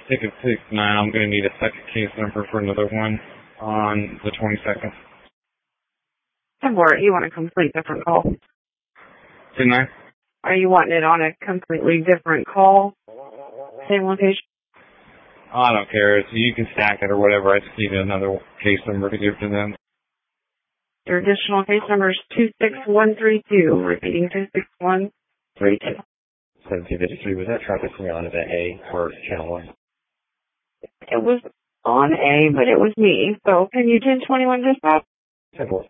Ticket 69, I'm going to need a second case number for another one on the 22nd. You want a complete different call? Didn't I? Are you wanting it on a completely different call? Same location? Oh, I don't care. You can stack it or whatever. I just need another case number to give to them. Your additional case number is 26132. Repeating 26132. 1753, was that traffic coming onto the A or channel 1? It was on A, but it was me. So can you 1021 dispatch? 10-4.